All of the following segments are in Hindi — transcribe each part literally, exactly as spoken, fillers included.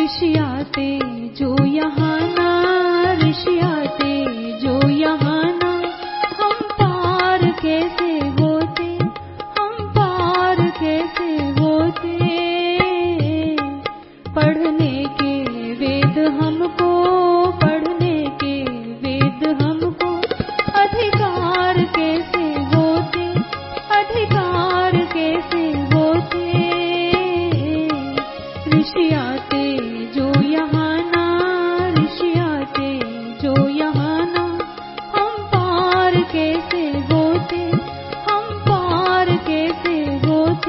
ऋषि आते जो यहाँ ना, ऋषि आते जो यहाँ ना, हम पार कैसे होते, हम पार कैसे होते। पढ़ने के वेद हमको, पढ़ने के वेद हमको, अधिकार कैसे होते, अधिकार कैसे होते। ऋषि आते जो यहाँ ना, ऋषि आते जो यहाँ ना, हम पार कैसे होते, हम पार कैसे होते।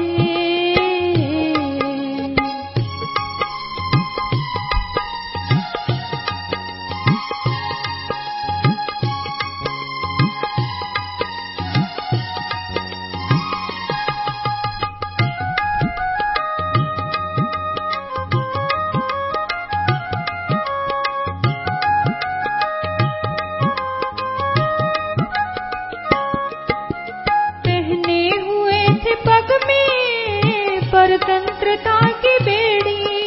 पग में परतंत्रता की बेड़ी,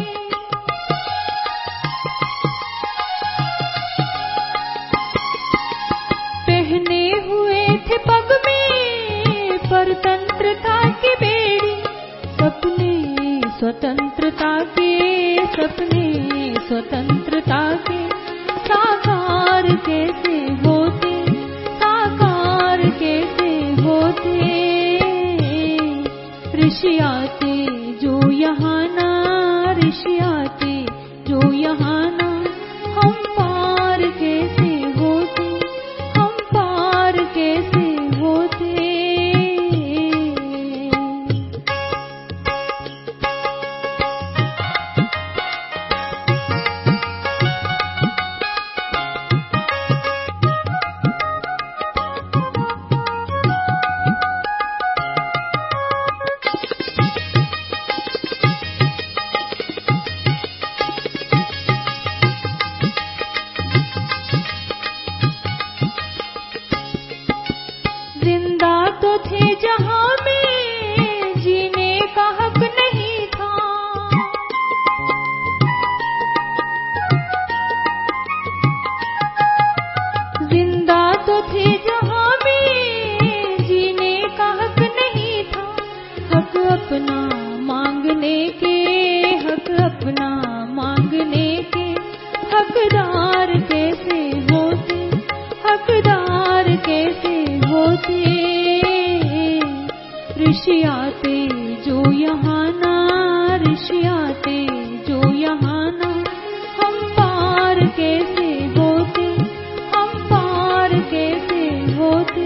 पहने हुए थे पग में परतंत्रता की बेड़ी। सपने स्वतंत्रता के, सपने स्वतंत्रता के, साकार कैसे होते, साकार कैसे होते। ऋषि आते जो यहाँ ना, ऋषि आते जो यहाँ ना, हम पार कैसे होते, हम पार कैसे होते। जिंदा तो थे जहां में जीने का हक नहीं था, जिंदा तो थे जहां में जीने का हक नहीं था। हक अपना मांगने के, हक अपना मांगने के, हकदार कैसे होते, हकदार कैसे होते। ऋषि आते जो यहाँ ना, ऋषि आते जो यहाँ ना, हम पार कैसे होते, हम पार कैसे होते।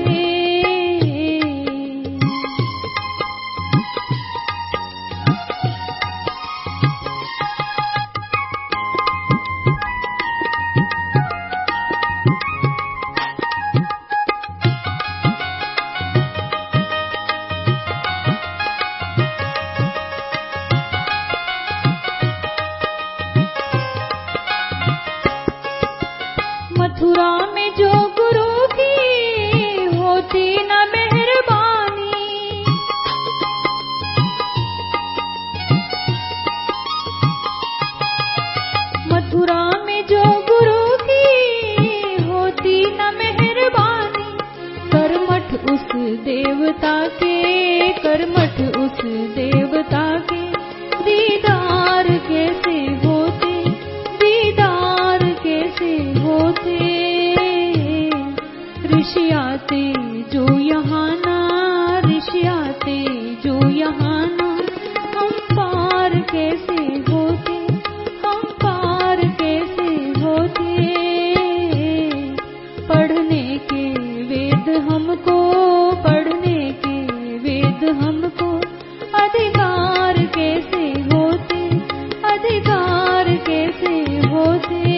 मथुरा में जो गुरु की होती न मेहरबानी, मथुरा में जो गुरु की होती न मेहरबानी। कर्मठ उस देवता के, कर्मठ उस देवता के, दीदार कैसे होते, दीदार कैसे होते। ऋषि आते जो यहाँ ना, ऋषि आते जो यहाँ ना, हम पार कैसे होते, हम पार कैसे होते। पढ़ने के वेद हमको, पढ़ने के वेद हमको, अधिकार कैसे होते, अधिकार कैसे होते।